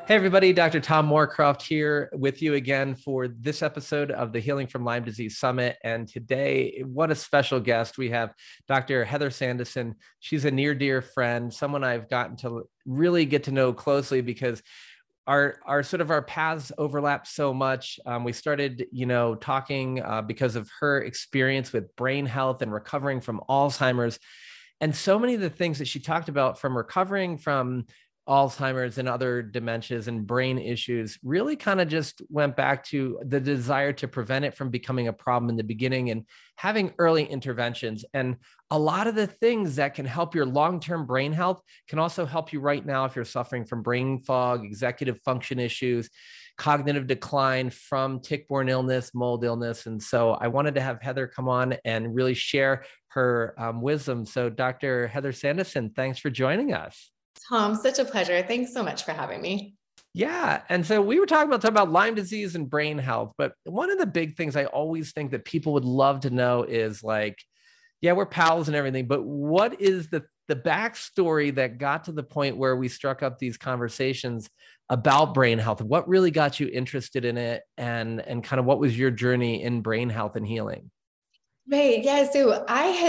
Hey, everybody, Dr. Tom Moorcroft here with you again for this episode of the Healing from Lyme Disease Summit. And today, what a special guest. We have Dr. Heather Sandison. She's a near dear friend, someone I've gotten to really get to know closely because our sort of our paths overlap so much. We started, talking because of her experience with brain health and recovering from Alzheimer's. And so many of the things that she talked about from recovering from Alzheimer's and other dementias and brain issues really kind of just went back to the desire to prevent it from becoming a problem in the beginning and having early interventions. And a lot of the things that can help your long-term brain health can also help you right now if you're suffering from brain fog, executive function issues, cognitive decline from tick-borne illness, mold illness. And so I wanted to have Heather come on and really share her wisdom. So Dr. Heather Sandison, thanks for joining us. Tom, such a pleasure. Thanks so much for having me. Yeah. And so we were talking about Lyme disease and brain health, but one of the big things I always think that people would love to know is like, yeah, we're pals and everything, but what is the backstory that got to the point where we struck up these conversations about brain health? What really got you interested in it, and kind of what was your journey in brain health and healing? Right. Yeah. So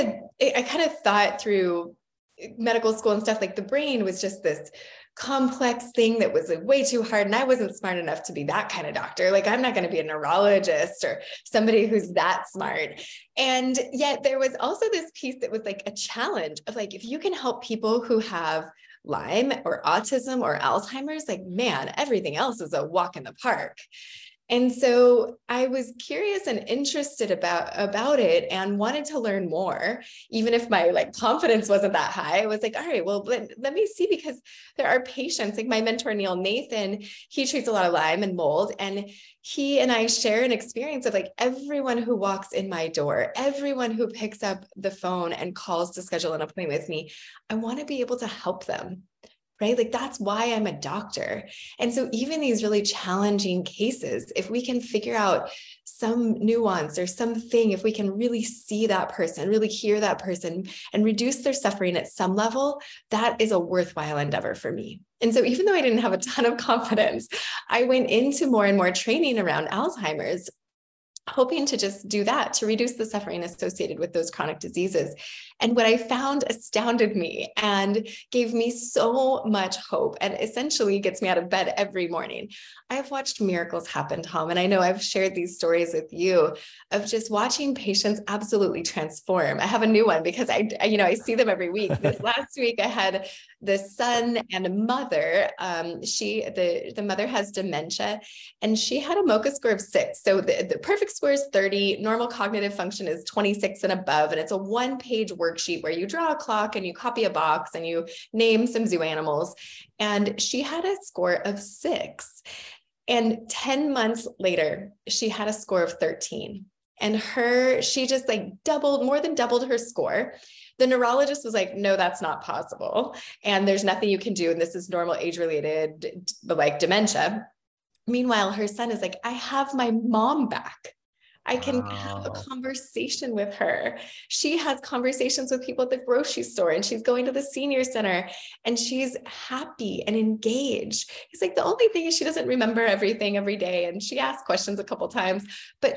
I kind of thought through medical school and stuff, like the brain was just this complex thing that was like way too hard. And I wasn't smart enough to be that kind of doctor. Like, I'm not going to be a neurologist or somebody who's that smart. And yet there was also this piece that was like a challenge of like, if you can help people who have Lyme or autism or Alzheimer's, like, man, everything else is a walk in the park. And so I was curious and interested about it and wanted to learn more, even if my confidence wasn't that high. I was like, all right, well, let me see, because there are patients like my mentor, Neil Nathan, he treats a lot of Lyme and mold. And he and I share an experience of like everyone who walks in my door, everyone who picks up the phone and calls to schedule an appointment with me, I want to be able to help them. Right? Like, that's why I'm a doctor. And so even these really challenging cases, if we can figure out some nuance or something, if we can really see that person, really hear that person and reduce their suffering at some level, that is a worthwhile endeavor for me. And so even though I didn't have a ton of confidence, I went into more and more training around Alzheimer's, hoping to just do that to reduce the suffering associated with those chronic diseases. And what I found astounded me and gave me so much hope, and essentially gets me out of bed every morning. I've watched miracles happen, Tom, and I know I've shared these stories with you of just watching patients absolutely transform. I have a new one because I see them every week. This last week I had the son and mother. The mother has dementia, and she had a MoCA score of 6. So the perfect score is 30. Normal cognitive function is 26 and above. And it's a 1-page worksheet where you draw a clock and you copy a box and you name some zoo animals. And she had a score of 6. And 10 months later, she had a score of 13. And she just more than doubled her score. The neurologist was like, no, that's not possible. And there's nothing you can do. And this is normal age-related, dementia. Meanwhile, her son is like, I have my mom back. I can have a conversation with her. She has conversations with people at the grocery store, and she's going to the senior center, and she's happy and engaged. He's like, the only thing is she doesn't remember everything every day. And she asks questions a couple times, but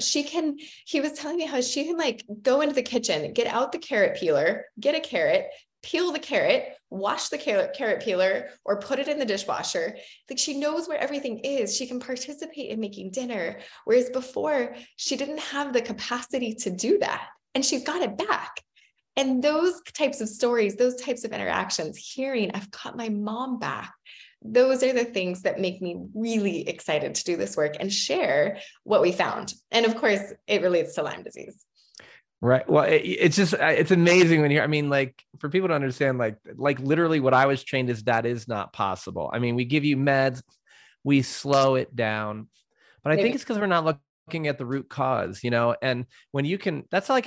he was telling me how she can go into the kitchen, get out the carrot peeler, get a carrot, peel the carrot, wash the carrot peeler, or put it in the dishwasher. Like, she knows where everything is. She can participate in making dinner. Whereas before, she didn't have the capacity to do that. And she's got it back. And those types of stories, those types of interactions, hearing, I've got my mom back, those are the things that make me really excited to do this work and share what we found. And of course, it relates to Lyme disease. Right. Well, it's amazing when for people to understand, literally what I was trained is that is not possible. I mean, we give you meds, we slow it down, but I think it's because we're not looking at the root cause, and when that's like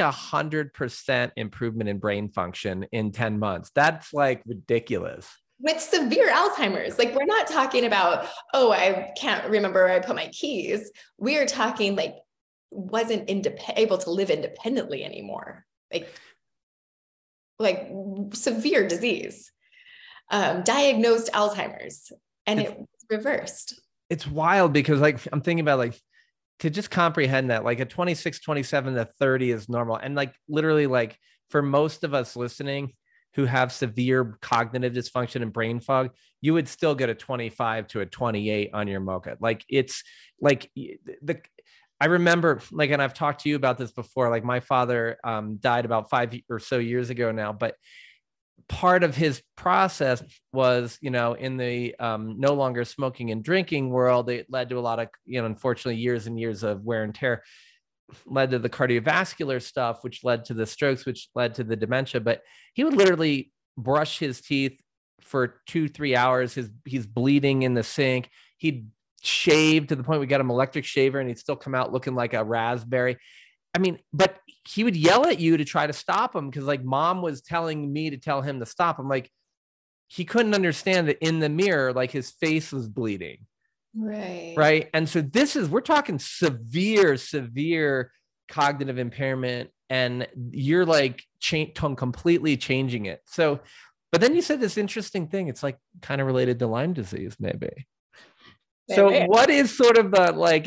100% improvement in brain function in 10 months. That's ridiculous. With severe Alzheimer's. We're not talking about, oh, I can't remember where I put my keys. We are talking wasn't able to live independently anymore, severe disease, diagnosed Alzheimer's. And it was reversed. It's wild because like, I'm thinking about like, to just comprehend that like a 26, 27 to 30 is normal. And like literally like for most of us listening who have severe cognitive dysfunction and brain fog, you would still get a 25 to a 28 on your MOCA. Like it's like I remember like, and I've talked to you about this before, like my father died about 5 or so years ago now, but part of his process was, in the no longer smoking and drinking world, it led to a lot of, unfortunately, years and years of wear and tear, led to the cardiovascular stuff, which led to the strokes, which led to the dementia. But he would literally brush his teeth for 2-3 hours. He's bleeding in the sink. He'd shave to the point we got him electric shaver and he'd still come out looking like a raspberry. I mean, but he would yell at you to try to stop him because like mom was telling me to tell him to stop. I'm like, he couldn't understand that in the mirror, like his face was bleeding. Right. Right. And so we're talking severe cognitive impairment, and you're like completely changing it. So, but then you said this interesting thing. It's like kind of related to Lyme disease, maybe. So what is sort of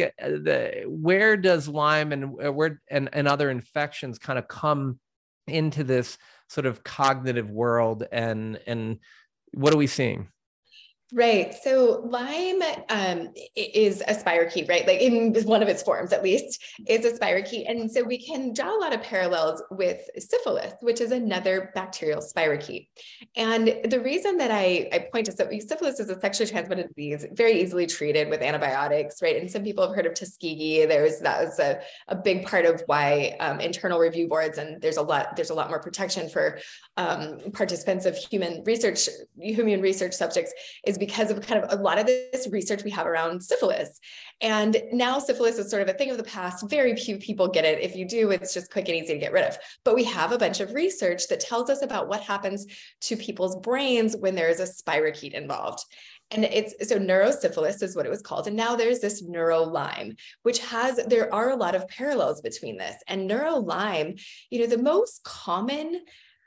where does Lyme and other infections kind of come into this sort of cognitive world, and what are we seeing? Right. So Lyme is a spirochete, right? Like in one of its forms, at least, is a spirochete. And so we can draw a lot of parallels with syphilis, which is another bacterial spirochete. And the reason that I point to syphilis is a sexually transmitted disease, very easily treated with antibiotics, right? And some people have heard of Tuskegee. That was a big part of why internal review boards, and there's a lot more protection for participants of human research subjects, is because of kind of a lot of this research we have around syphilis. And now syphilis is sort of a thing of the past. Very few people get it. If you do, it's just quick and easy to get rid of. But we have a bunch of research that tells us about what happens to people's brains when there is a spirochete involved. And so neurosyphilis is what it was called. And now there's this neuro-Lyme, there are a lot of parallels between this. And neuro-Lyme, the most common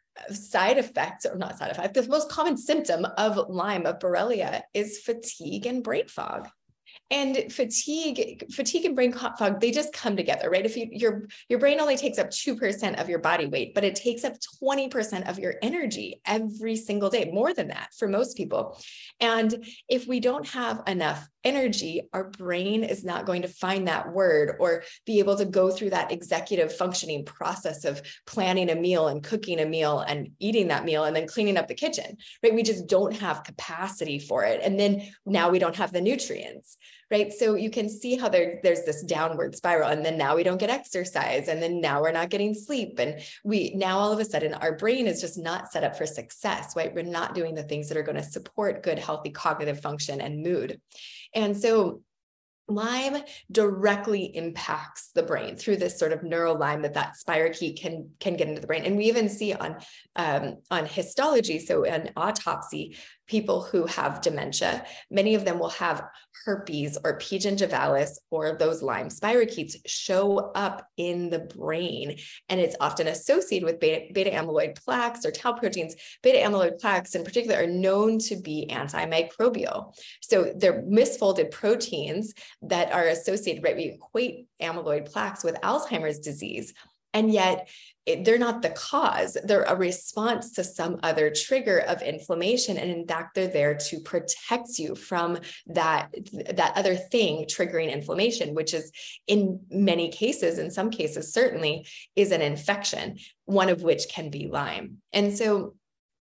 the most common symptom of Lyme, of Borrelia, is fatigue and brain fog. And fatigue and brain fog, they just come together, right? If your brain only takes up 2% of your body weight, but it takes up 20% of your energy every single day, more than that for most people. And if we don't have enough energy, our brain is not going to find that word or be able to go through that executive functioning process of planning a meal and cooking a meal and eating that meal and then cleaning up the kitchen, right? We just don't have capacity for it. And then now we don't have the nutrients, right? So you can see how there's this downward spiral, and then now we don't get exercise, and then now we're not getting sleep. And now all of a sudden our brain is just not set up for success, right? We're not doing the things that are going to support good, healthy cognitive function and mood. And so Lyme directly impacts the brain through this sort of neuro-Lyme that spirochete can get into the brain. And we even see on histology, so an autopsy, people who have dementia, many of them will have herpes or P. gingivalis or those Lyme spirochetes show up in the brain. And it's often associated with beta amyloid plaques or tau proteins. Beta amyloid plaques in particular are known to be antimicrobial. So they're misfolded proteins that are associated, right? We equate amyloid plaques with Alzheimer's disease. And yet they're not the cause. They're a response to some other trigger of inflammation. And in fact, they're there to protect you from that other thing triggering inflammation, which is in many cases, in some cases, certainly is an infection, one of which can be Lyme. And so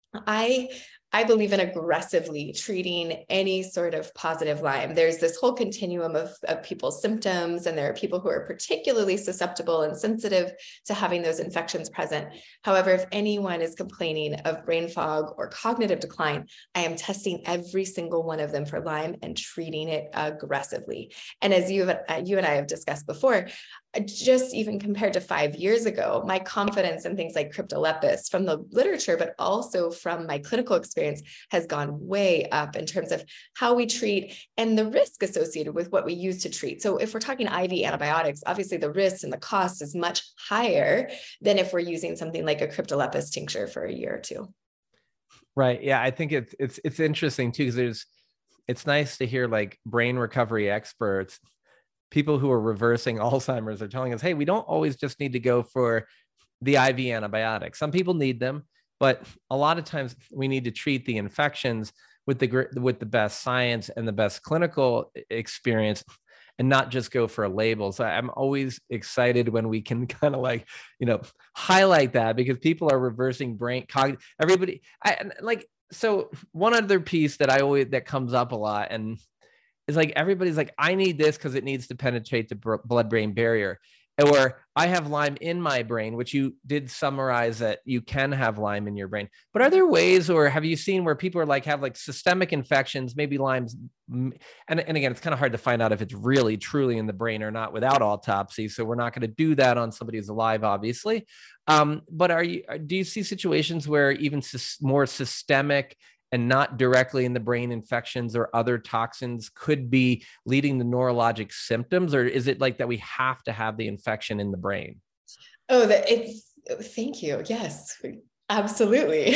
I believe in aggressively treating any sort of positive Lyme. There's this whole continuum of people's symptoms, and there are people who are particularly susceptible and sensitive to having those infections present. However, if anyone is complaining of brain fog or cognitive decline, I am testing every single one of them for Lyme and treating it aggressively. And as you and I have discussed before, just even compared to 5 years ago, my confidence in things like Cryptolepis from the literature, but also from my clinical experience, has gone way up in terms of how we treat and the risk associated with what we use to treat. So if we're talking IV antibiotics, obviously the risk and the cost is much higher than if we're using something like a Cryptolepis tincture for a year or two. Right. Yeah. I think it's interesting too, because it's nice to hear like brain recovery experts, people who are reversing Alzheimer's, are telling us, hey, we don't always just need to go for the IV antibiotics. Some people need them, but a lot of times we need to treat the infections with the best science and the best clinical experience, and not just go for a label. So I'm always excited when we can kind of like, highlight that, because people are reversing brain everybody. So one other piece that comes up a lot, and is like, everybody's like, I need this because it needs to penetrate the blood-brain barrier. Or I have Lyme in my brain, which you did summarize that you can have Lyme in your brain. But are there ways, or have you seen where people are like, have like systemic infections, maybe Lyme's, and again, it's kind of hard to find out if it's really truly in the brain or not without autopsy. So we're not going to do that on somebody who's alive, obviously. But do you see situations where even more systemic and not directly in the brain infections or other toxins could be leading to neurologic symptoms? Or is it like that we have to have the infection in the brain? Thank you. Yes, absolutely.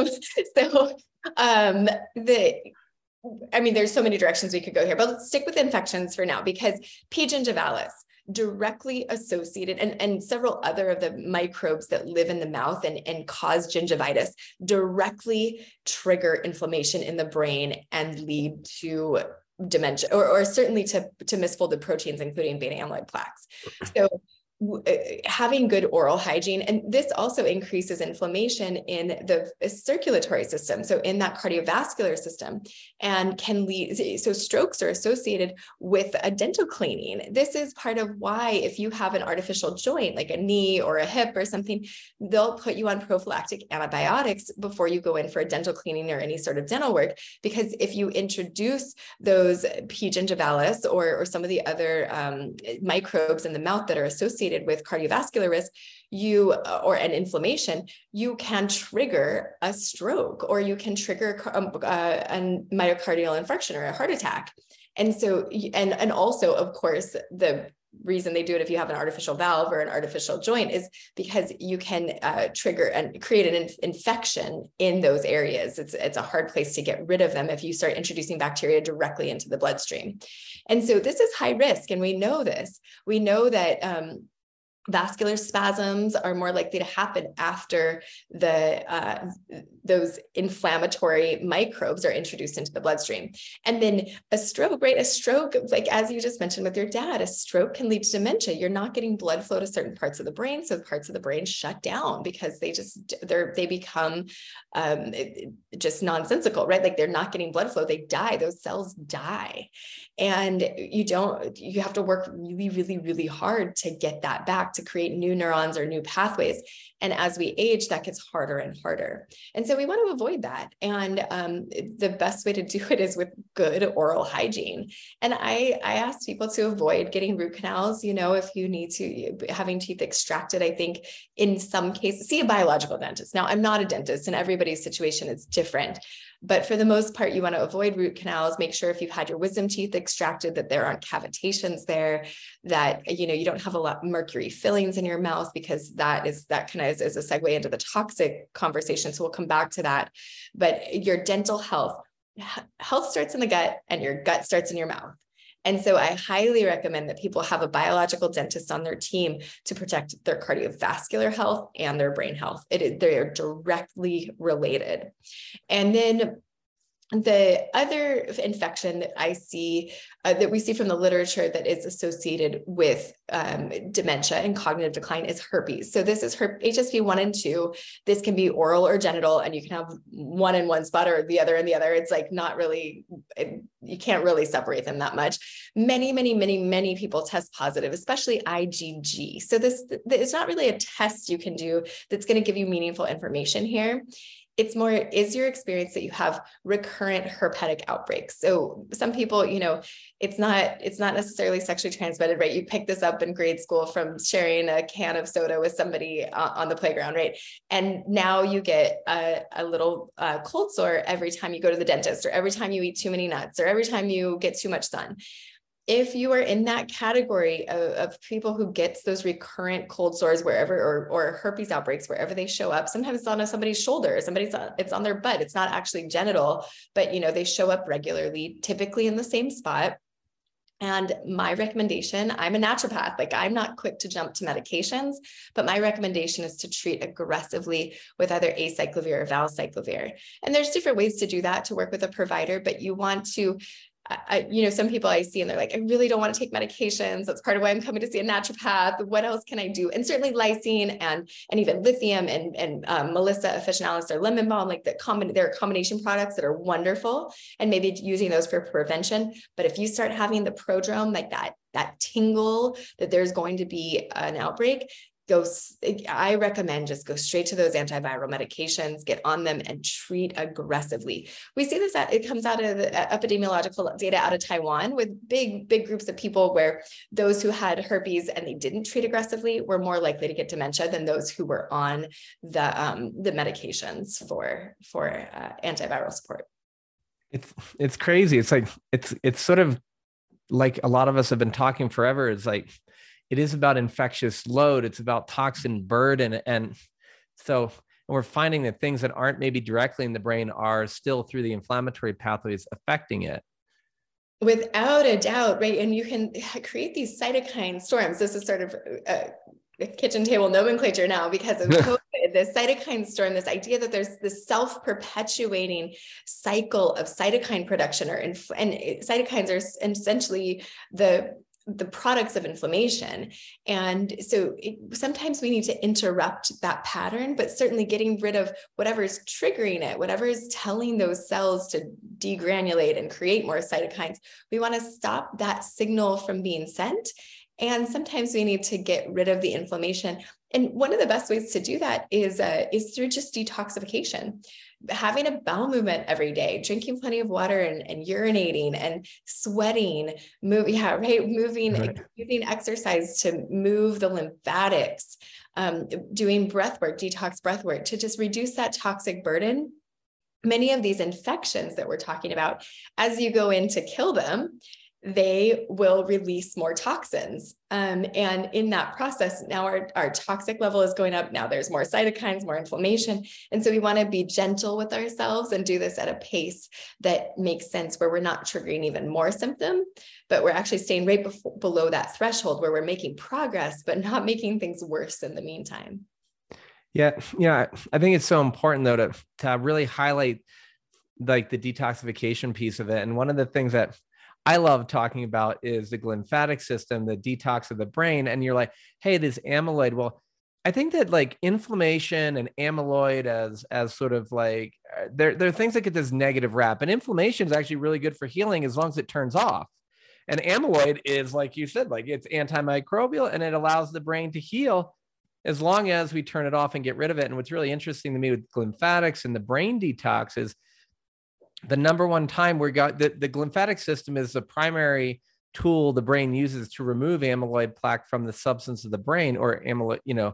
There's so many directions we could go here, but let's stick with infections for now, because P. gingivalis directly associated, and several other of the microbes that live in the mouth and cause gingivitis directly trigger inflammation in the brain and lead to dementia, or certainly to misfolded proteins, including beta amyloid plaques. So having good oral hygiene, and this also increases inflammation in the circulatory system, so in that cardiovascular system, and can lead, so strokes are associated with a dental cleaning. This is part of why, if you have an artificial joint like a knee or a hip or something, they'll put you on prophylactic antibiotics before you go in for a dental cleaning or any sort of dental work, because if you introduce those P. gingivalis or some of the other microbes in the mouth that are associated with cardiovascular risk, or an inflammation, you can trigger a stroke, or you can trigger a myocardial infarction or a heart attack. And so, and also, of course, the reason they do it if you have an artificial valve or an artificial joint is because you can trigger and create an infection in those areas. It's a hard place to get rid of them if you start introducing bacteria directly into the bloodstream. And so this is high risk, and we know this. We know that vascular spasms are more likely to happen after those inflammatory microbes are introduced into the bloodstream. And then a stroke, right? A stroke, like as you just mentioned with your dad, a stroke can lead to dementia. You're not getting blood flow to certain parts of the brain, so parts of the brain shut down because they become just nonsensical, right? Like they're not getting blood flow. They die. Those cells die, and you have to work really, really, really hard to get that back, to create new neurons or new pathways. And as we age, that gets harder and harder. And so we want to avoid that. And the best way to do it is with good oral hygiene. And I ask people to avoid getting root canals. If you need to, having teeth extracted, I think in some cases, see a biological dentist. Now, I'm not a dentist, and everybody's situation is different. But for the most part, you want to avoid root canals. Make sure if you've had your wisdom teeth extracted that there aren't cavitations there, that you don't have a lot of mercury fillings in your mouth, because that kind of is a segue into the toxic conversation. So we'll come back to that. But your dental health starts in the gut, and your gut starts in your mouth. And so I highly recommend that people have a biological dentist on their team to protect their cardiovascular health and their brain health. They are directly related. And then the other infection that I see, that we see from the literature that is associated with dementia and cognitive decline, is herpes. So this is HSV 1 and 2. This can be oral or genital, and you can have one in one spot or the other in the other. It's like not really, you can't really separate them that much. Many, many, many, many people test positive, especially IgG. So it's not really a test you can do that's going to give you meaningful information here. It's more, is your experience that you have recurrent herpetic outbreaks. So some people, it's not necessarily sexually transmitted, right? You pick this up in grade school from sharing a can of soda with somebody on the playground, right? And now you get a little cold sore every time you go to the dentist, or every time you eat too many nuts, or every time you get too much sun. if you are in that category of people who gets those recurrent cold sores wherever, or herpes outbreaks wherever they show up, sometimes it's on somebody's shoulder, it's on their butt, it's not actually genital, but they show up regularly, typically in the same spot. And my recommendation, I'm a naturopath, like I'm not quick to jump to medications, but my recommendation is to treat aggressively with either acyclovir or valcyclovir. And there's different ways to do that, to work with a provider, but you want to, some people I see and they're like, I really don't want to take medications. That's part of why I'm coming to see a naturopath. What else can I do? And certainly lysine and even lithium and Melissa officinalis or lemon balm, like there are combination products that are wonderful, and maybe using those for prevention. But if you start having the prodrome, like that tingle that there's going to be an outbreak, I recommend just go straight to those antiviral medications, get on them and treat aggressively. We see this, it comes out of the epidemiological data out of Taiwan with big groups of people, where those who had herpes and they didn't treat aggressively were more likely to get dementia than those who were on the medications for antiviral support. It's crazy. It's like, it's sort of like a lot of us have been talking forever. It's like, it is about infectious load. It's about toxin burden. And so we're finding that things that aren't maybe directly in the brain are still through the inflammatory pathways affecting it. Without a doubt, right? And you can create these cytokine storms. This is sort of a kitchen table nomenclature now because of COVID, the cytokine storm, this idea that there's this self-perpetuating cycle of cytokine production, and cytokines are essentially the products of inflammation. And so sometimes we need to interrupt that pattern, but certainly getting rid of whatever is triggering it, whatever is telling those cells to degranulate and create more cytokines. We want to stop that signal from being sent. And sometimes we need to get rid of the inflammation. And one of the best ways to do that is through just detoxification. Having a bowel movement every day, drinking plenty of water and urinating and sweating, moving, using exercise to move the lymphatics, doing detox breath work to just reduce that toxic burden. Many of these infections that we're talking about, as you go in to kill them, they will release more toxins. And in that process, now our toxic level is going up. Now there's more cytokines, more inflammation. And so we want to be gentle with ourselves and do this at a pace that makes sense, where we're not triggering even more symptom, but we're actually staying right below that threshold where we're making progress, but not making things worse in the meantime. Yeah. I think it's so important though to really highlight like the detoxification piece of it. And one of the things that I love talking about is the glymphatic system, the detox of the brain. And you're like, hey, this amyloid. Well, I think that like inflammation and amyloid as sort of like, there are things that get this negative rap, and inflammation is actually really good for healing as long as it turns off. And amyloid is, like you said, like it's antimicrobial and it allows the brain to heal as long as we turn it off and get rid of it. And what's really interesting to me with lymphatics and the brain detox is the number one time we got the glymphatic system is the primary tool the brain uses to remove amyloid plaque from the substance of the brain, or amyloid,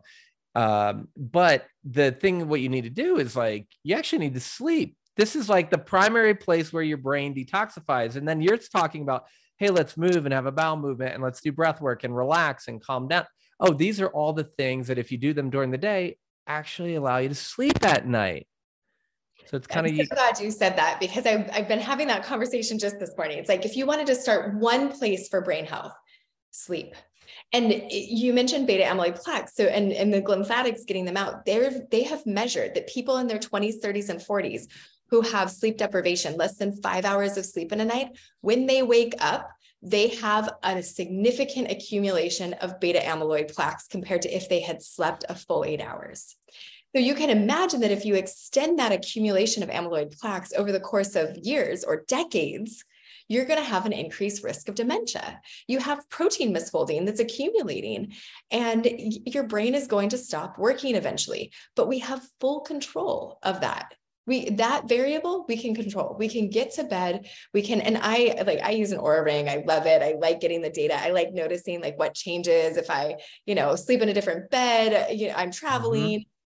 but the thing, what you need to do is like, you actually need to sleep. This is like the primary place where your brain detoxifies. And then you're talking about, hey, let's move and have a bowel movement and let's do breath work and relax and calm down. Oh, these are all the things that if you do them during the day, actually allow you to sleep at night. So it's kind of, I'm so glad you said that, because I've been having that conversation just this morning. It's like, if you wanted to start one place for brain health, sleep. And you mentioned beta amyloid plaques. So, and the lymphatics, getting them out, they have measured that people in their 20s, 30s, and 40s who have sleep deprivation, less than 5 hours of sleep in a night, when they wake up, they have a significant accumulation of beta amyloid plaques compared to if they had slept a full 8 hours. So you can imagine that if you extend that accumulation of amyloid plaques over the course of years or decades, you're going to have an increased risk of dementia. You have protein misfolding that's accumulating, and your brain is going to stop working eventually. But we have full control of that. That variable we can control. We can get to bed. We can, and I use an Oura ring. I love it. I like getting the data. I like noticing like what changes if I, sleep in a different bed. I'm traveling.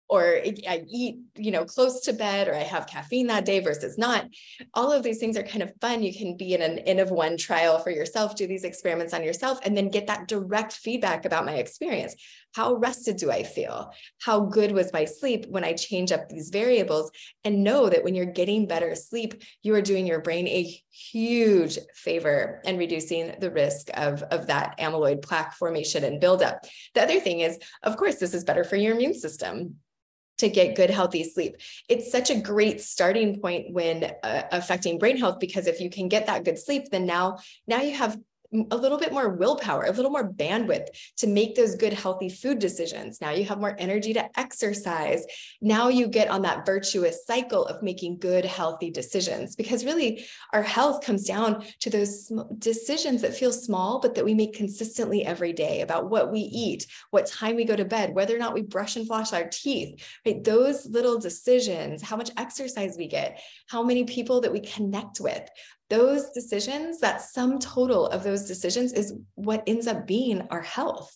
or I eat, close to bed, or I have caffeine that day versus not. All of these things are kind of fun. You can be in an N of 1 trial for yourself, do these experiments on yourself, and then get that direct feedback about my experience. How rested do I feel? How good was my sleep when I change up these variables? And know that when you're getting better sleep, you are doing your brain a huge favor and reducing the risk of that amyloid plaque formation and buildup. The other thing is, of course, this is better for your immune system to get good, healthy sleep. It's such a great starting point when affecting brain health, because if you can get that good sleep, then now you have a little bit more willpower, a little more bandwidth to make those good, healthy food decisions. Now you have more energy to exercise. Now you get on that virtuous cycle of making good, healthy decisions, because really our health comes down to those decisions that feel small, but that we make consistently every day about what we eat, what time we go to bed, whether or not we brush and floss our teeth, right? Those little decisions, how much exercise we get, how many people that we connect with, those decisions, that sum total of those decisions is what ends up being our health.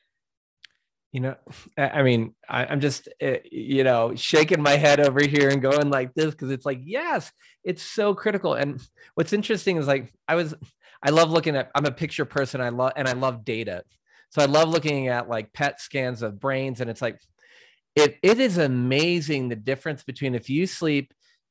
I mean, I'm just, shaking my head over here and going like this, because it's like, yes, it's so critical. And what's interesting is like, I love looking at, I'm a picture person. I love data. So I love looking at like PET scans of brains. And it's like, it is amazing the difference between if you sleep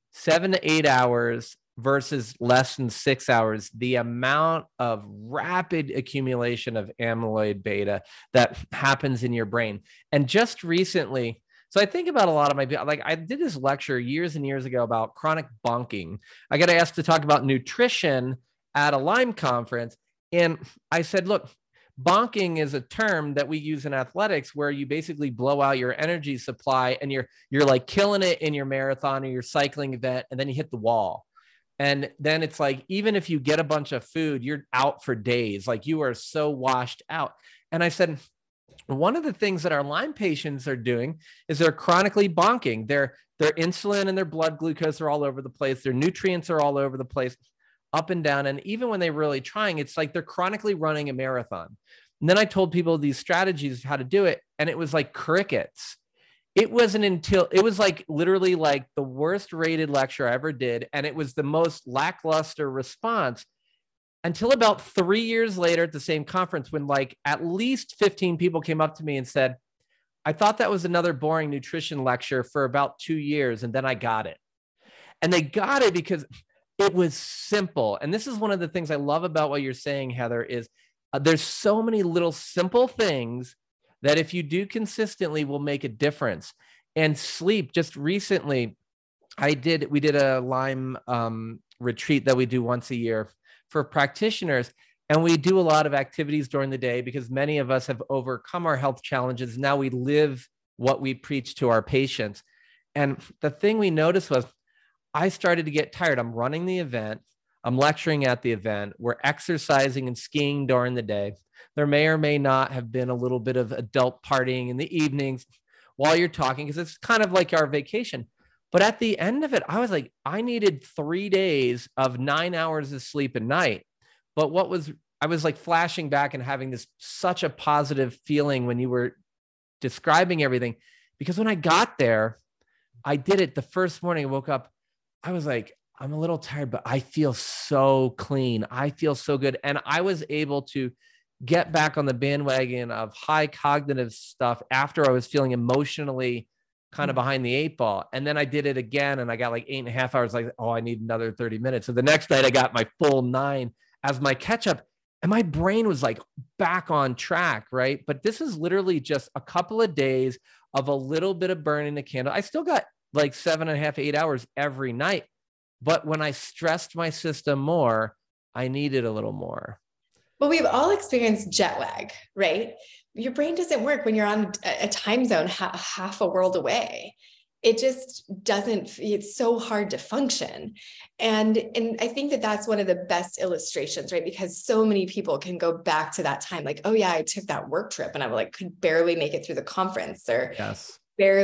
7 to 8 hours versus less than 6 hours, the amount of rapid accumulation of amyloid beta that happens in your brain. And just recently, so I think about a lot of my, like I did this lecture years and years ago about chronic bonking. I got asked to talk about nutrition at a Lyme conference. And I said, look, bonking is a term that we use in athletics where you basically blow out your energy supply and you're like killing it in your marathon or your cycling event, and then you hit the wall. And then it's like, even if you get a bunch of food, you're out for days. Like you are so washed out. And I said, one of the things that our Lyme patients are doing is they're chronically bonking. Their insulin and their blood glucose are all over the place. Their nutrients are all over the place, up and down. And even when they're really trying, it's like they're chronically running a marathon. And then I told people these strategies, how to do it. And it was like crickets. It wasn't until it was like literally like the worst rated lecture I ever did. And it was the most lackluster response until about 3 years later at the same conference, when like at least 15 people came up to me and said, I thought that was another boring nutrition lecture for about 2 years. And then I got it. And they got it because it was simple. And this is one of the things I love about what you're saying, Heather, is there's so many little simple things that if you do consistently will make a difference. And sleep, just recently, we did a Lyme retreat that we do once a year for practitioners. And we do a lot of activities during the day because many of us have overcome our health challenges. Now we live what we preach to our patients. And the thing we noticed was I started to get tired. I'm running the event. I'm lecturing at the event. We're exercising and skiing during the day. There may or may not have been a little bit of adult partying in the evenings while you're talking, because it's kind of like our vacation. But at the end of it, I was like, I needed 3 days of 9 hours of sleep a night. But I was like flashing back and having this such a positive feeling when you were describing everything, because when I got there, I did it the first morning. I woke up, I was like, I'm a little tired, but I feel so clean. I feel so good. And I was able to get back on the bandwagon of high cognitive stuff after I was feeling emotionally kind of behind the 8 ball. And then I did it again and I got like 8.5 hours, like, oh, I need another 30 minutes. So the next night I got my full 9 as my catch up, and my brain was like back on track. Right. But this is literally just a couple of days of a little bit of burning the candle. I still got like 7.5, 8 hours every night. But when I stressed my system more, I needed a little more. Well, we've all experienced jet lag, right? Your brain doesn't work when you're on a time zone half a world away. It just doesn't, it's so hard to function. And I think that that's one of the best illustrations, right? Because so many people can go back to that time, like, oh yeah, I took that work trip and I like could barely make it through the conference, or yes,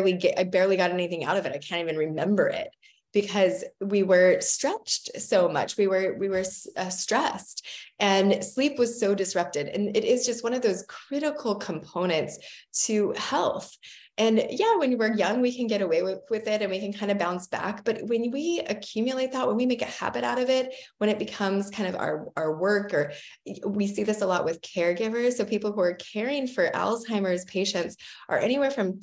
I barely got anything out of it. I can't even remember it, because we were stretched so much. We were stressed, and sleep was so disrupted. And it is just one of those critical components to health. And yeah, when we're young, we can get away with it and we can kind of bounce back. But when we accumulate that, when we make a habit out of it, when it becomes kind of our work, or we see this a lot with caregivers. So people who are caring for Alzheimer's patients are anywhere from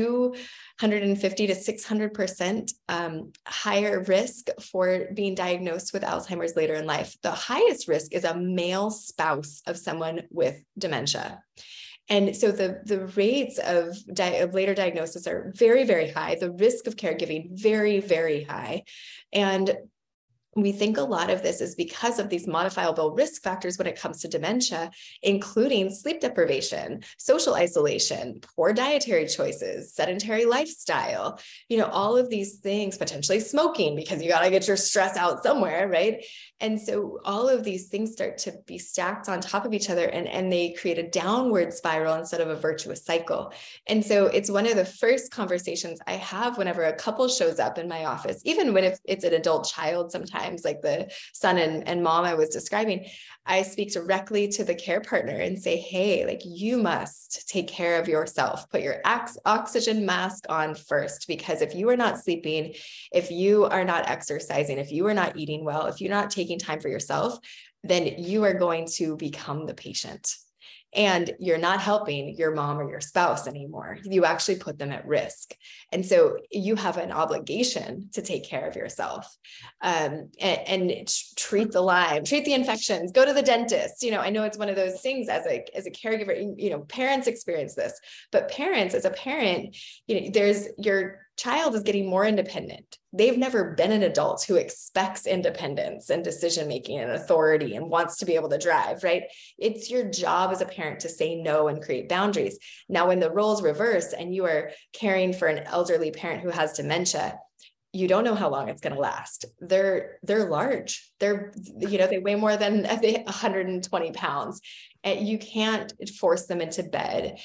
250 to 600% higher risk for being diagnosed with Alzheimer's later in life. The highest risk is a male spouse of someone with dementia. And so the rates of later diagnosis are very, very high. The risk of caregiving, very, very high. And we think a lot of this is because of these modifiable risk factors when it comes to dementia, including sleep deprivation, social isolation, poor dietary choices, sedentary lifestyle, all of these things, potentially smoking, because you got to get your stress out somewhere, right? And so all of these things start to be stacked on top of each other, and they create a downward spiral instead of a virtuous cycle. And so it's one of the first conversations I have whenever a couple shows up in my office, even when it's an adult child sometimes, like the son and mom I was describing. I speak directly to the care partner and say, hey, like, you must take care of yourself. Put your oxygen mask on first, because if you are not sleeping, if you are not exercising, if you are not eating well, if you're not taking time for yourself, then you are going to become the patient. And you're not helping your mom or your spouse anymore. You actually put them at risk. And so you have an obligation to take care of yourself, and treat the Lyme, treat the infections, go to the dentist. I know it's one of those things as a caregiver, parents experience this, but parents, as a parent, there's your child is getting more independent. They've never been an adult who expects independence and decision-making and authority and wants to be able to drive, right? It's your job as a parent to say no and create boundaries. Now, when the roles reverse and you are caring for an elderly parent who has dementia, you don't know how long it's going to last. They're large. They weigh more than 120 pounds. And you can't force them into bed.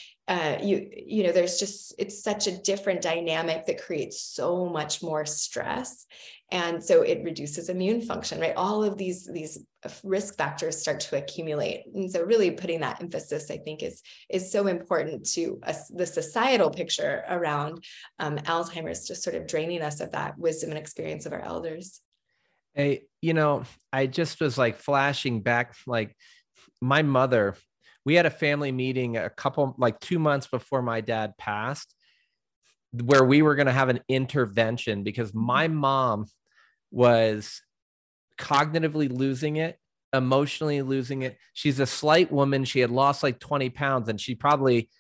It's such a different dynamic that creates so much more stress. And so it reduces immune function, right? All of these risk factors start to accumulate. And so really putting that emphasis, I think, is so important to the societal picture around Alzheimer's, just sort of draining us of that wisdom and experience of our elders. Hey, I just was like flashing back, like my mother, we had a family meeting 2 months before my dad passed, where we were going to have an intervention because my mom was cognitively losing it, emotionally losing it. She's a slight woman. She had lost like 20 pounds, and she's probably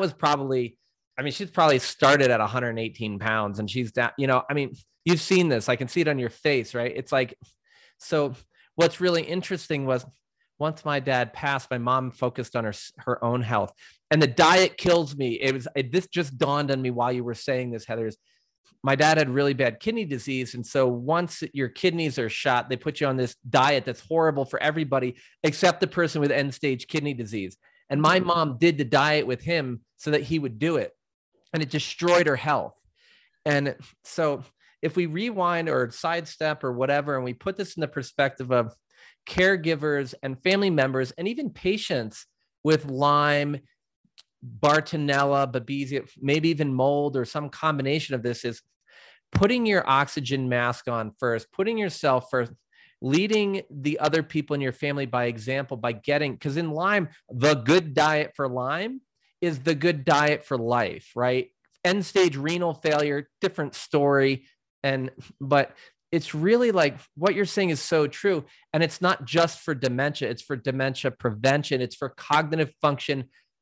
started at 118 pounds, and she's down, you've seen this. I can see it on your face, right? It's like, so what's really interesting was once my dad passed, my mom focused on her own health, and the diet kills me. This just dawned on me while you were saying this, Heather. My dad had really bad kidney disease. And so once your kidneys are shot, they put you on this diet that's horrible for everybody except the person with end stage kidney disease. And my mom did the diet with him so that he would do it, and it destroyed her health. And so if we rewind or sidestep or whatever, and we put this in the perspective of caregivers and family members, and even patients with Lyme, Bartonella, Babesia, maybe even mold or some combination of this, is putting your oxygen mask on first, putting yourself first, leading the other people in your family by example, because in Lyme, the good diet for Lyme is the good diet for life, right? End stage renal failure, different story. But it's really like what you're saying is so true. And it's not just for dementia, it's for dementia prevention. It's for cognitive function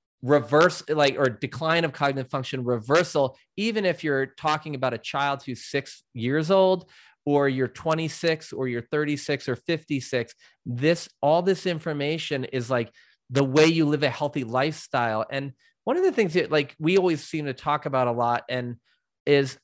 or decline of cognitive function reversal. Even if you're talking about a child who's 6 years old, or you're 26, or you're 36 or 56, all this information is like the way you live a healthy lifestyle. And one of the things that we always seem to talk about a lot is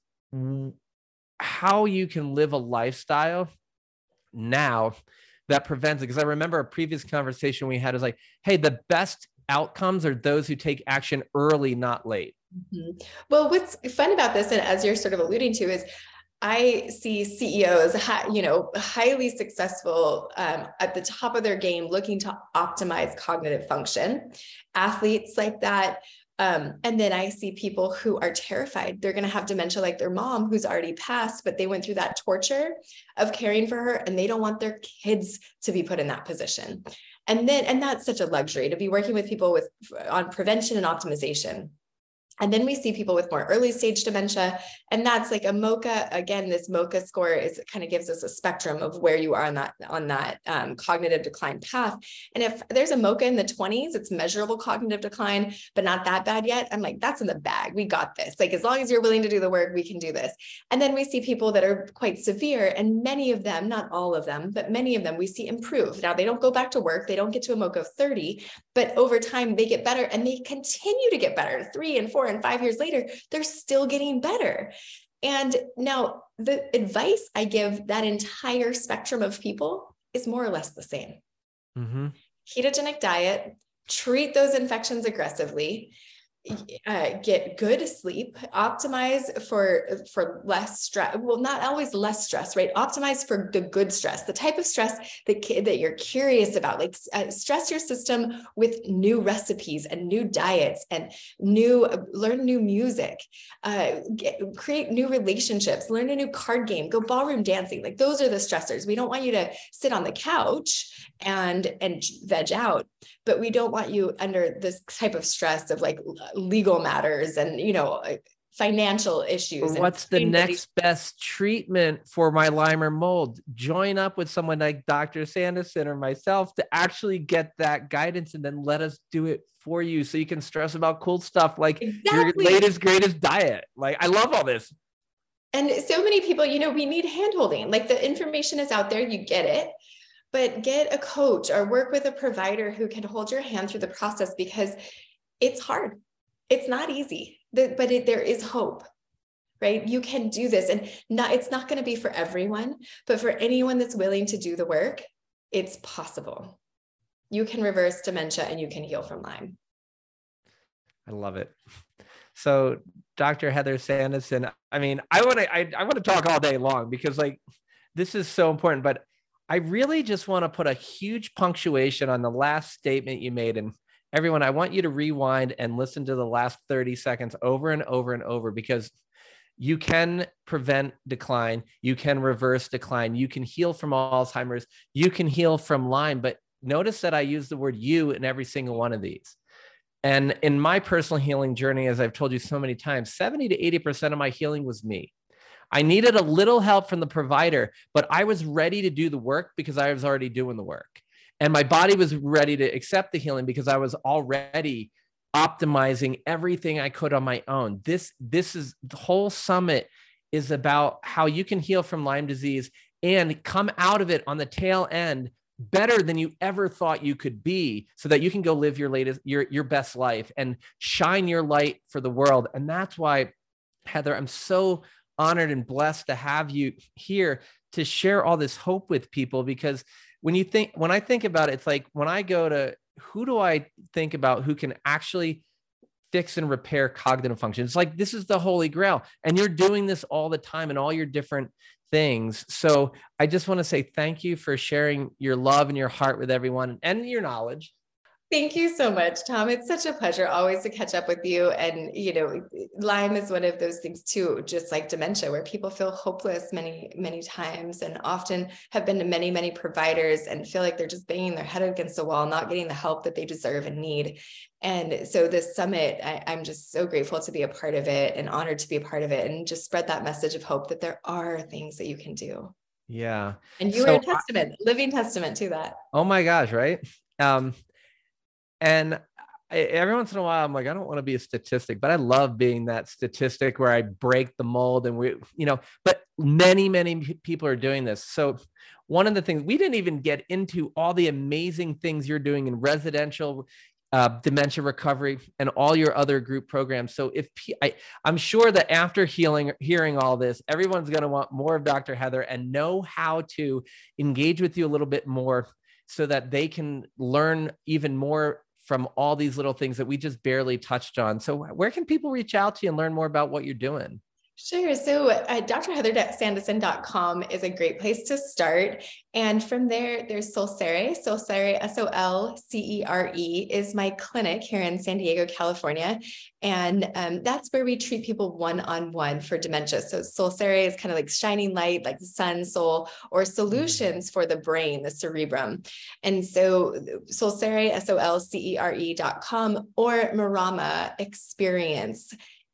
how you can live a lifestyle now that prevents it. Because I remember a previous conversation we had is like, hey, the best outcomes are those who take action early, not late. Mm-hmm. Well, what's fun about this, and as you're sort of alluding to, is I see CEOs, highly successful, at the top of their game, looking to optimize cognitive function. Athletes like that, And then I see people who are terrified. They're going to have dementia like their mom who's already passed, but they went through that torture of caring for her and they don't want their kids to be put in that position. And that's such a luxury to be working with people on prevention and optimization. And then we see people with more early stage dementia. And that's like a MoCA. Again, this MoCA score kind of gives us a spectrum of where you are on that cognitive decline path. And if there's a MoCA in the 20s, it's measurable cognitive decline, but not that bad yet. I'm like, that's in the bag. We got this. Like, as long as you're willing to do the work, we can do this. And then we see people that are quite severe, and many of them, not all of them, but many of them we see improve. Now, they don't go back to work. They don't get to a MoCA of 30, but over time they get better, and they continue to get better 3 and 4 and 5 years later, they're still getting better. And now the advice I give that entire spectrum of people is more or less the same. Mm-hmm. Ketogenic diet, treat those infections aggressively, get good sleep, optimize for less stress. Well, not always less stress, right? Optimize for the good stress, the type of stress that you're curious about. Like stress your system with new recipes and new diets and learn new music, create new relationships, learn a new card game, go ballroom dancing. Like, those are the stressors. We don't want you to sit on the couch and veg out, but we don't want you under this type of stress of like legal matters and, financial issues. What's the next best treatment for my Lyme or mold? Join up with someone like Dr. Sanderson or myself to actually get that guidance, and then let us do it for you so you can stress about cool stuff like your latest, greatest diet. Like, I love all this. And so many people, we need handholding. Like, the information is out there, you get it, but get a coach or work with a provider who can hold your hand through the process, because it's hard. It's not easy, but there is hope, right? You can do this, and it's not going to be for everyone, but for anyone that's willing to do the work, it's possible. You can reverse dementia and you can heal from Lyme. I love it. So, Dr. Heather Sanderson, I want to talk all day long, because like, this is so important, but I really just want to put a huge punctuation on the last statement you made. And everyone, I want you to rewind and listen to the last 30 seconds over and over and over, because you can prevent decline. You can reverse decline. You can heal from Alzheimer's. You can heal from Lyme. But notice that I use the word you in every single one of these. And in my personal healing journey, as I've told you so many times, 70 to 80% of my healing was me. I needed a little help from the provider, but I was ready to do the work because I was already doing the work. And my body was ready to accept the healing because I was already optimizing everything I could on my own. This is the whole summit is about how you can heal from Lyme disease and come out of it on the tail end better than you ever thought you could be, so that you can go live your best life and shine your light for the world. And that's why, Heather, I'm so honored and blessed to have you here to share all this hope with people, because when I think about it, it's like, when I go to, who do I think about who can actually fix and repair cognitive function? It's like, this is the holy grail, and you're doing this all the time in all your different things. So I just want to say thank you for sharing your love and your heart with everyone and your knowledge. Thank you so much, Tom. It's such a pleasure always to catch up with you. And, Lyme is one of those things too, just like dementia, where people feel hopeless many, many times, and often have been to many, many providers and feel like they're just banging their head against the wall, not getting the help that they deserve and need. And so this summit, I'm just so grateful to be a part of it and honored to be a part of it, and just spread that message of hope that there are things that you can do. Yeah. And you are a testament, living testament to that. Oh my gosh. Right. And every once in a while, I'm like, I don't want to be a statistic, but I love being that statistic where I break the mold, and but many, many people are doing this. So one of the things, we didn't even get into all the amazing things you're doing in residential dementia recovery and all your other group programs. So I'm sure that after hearing all this, everyone's going to want more of Dr. Heather and know how to engage with you a little bit more, so that they can learn even more from all these little things that we just barely touched on. So where can people reach out to you and learn more about what you're doing? Sure. So drheathersanderson.com is a great place to start. And from there, there's Solcere. Solcere, Solcere is my clinic here in San Diego, California. And that's where we treat people one-on-one for dementia. So Solcere is kind of like shining light, like the sun, soul, or solutions for the brain, the cerebrum. And so Solcere, Solcere.com, or Marama Experience,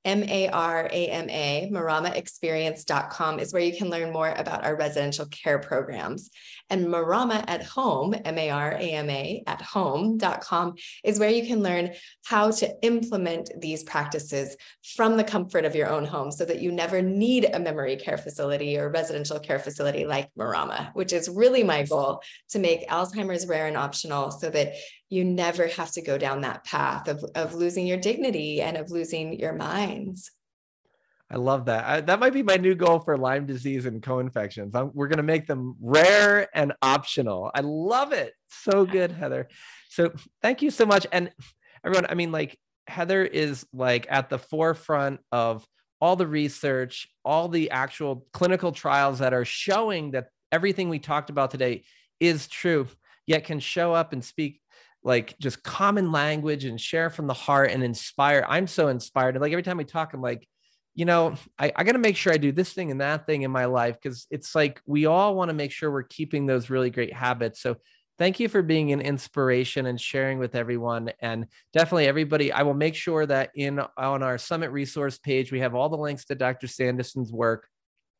MARAMA, maramaexperience.com is where you can learn more about our residential care programs. And Marama at Home, MARAMA at home.com is where you can learn how to implement these practices from the comfort of your own home so that you never need a memory care facility or residential care facility like Marama, which is really my goal, to make Alzheimer's rare and optional so that you never have to go down that path of losing your dignity and of losing your minds. I love that. That might be my new goal for Lyme disease and co-infections. We're going to make them rare and optional. I love it. So good, Heather. So thank you so much. And everyone, I mean, like, Heather is like at the forefront of all the research, all the actual clinical trials that are showing that everything we talked about today is true, yet can show up and speak like just common language and share from the heart and inspire. I'm so inspired. And like every time we talk, I'm like, you know, I got to make sure I do this thing and that thing in my life, because it's like we all want to make sure we're keeping those really great habits. So thank you for being an inspiration and sharing with everyone. And definitely everybody, I will make sure that on our Summit resource page, we have all the links to Dr. Sanderson's work.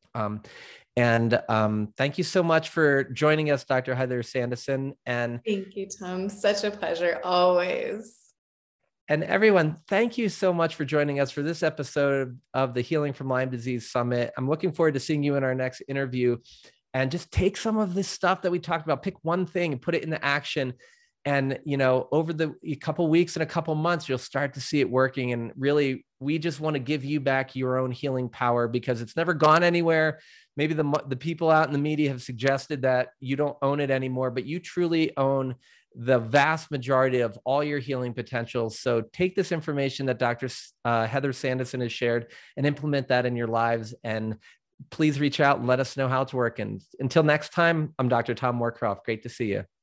Thank you so much for joining us, Dr. Heather Sanderson. And thank you, Tom. Such a pleasure always. And everyone, thank you so much for joining us for this episode of the Healing from Lyme Disease Summit. I'm looking forward to seeing you in our next interview, and just take some of this stuff that we talked about, pick one thing and put it into action. And, you know, over a couple weeks and a couple months, you'll start to see it working. And really, we just want to give you back your own healing power, because it's never gone anywhere. Maybe the people out in the media have suggested that you don't own it anymore, but you truly own the vast majority of all your healing potentials. So take this information that Dr. Heather Sanderson has shared and implement that in your lives. And please reach out and let us know how it's working. Until next time, I'm Dr. Tom Moorcroft. Great to see you.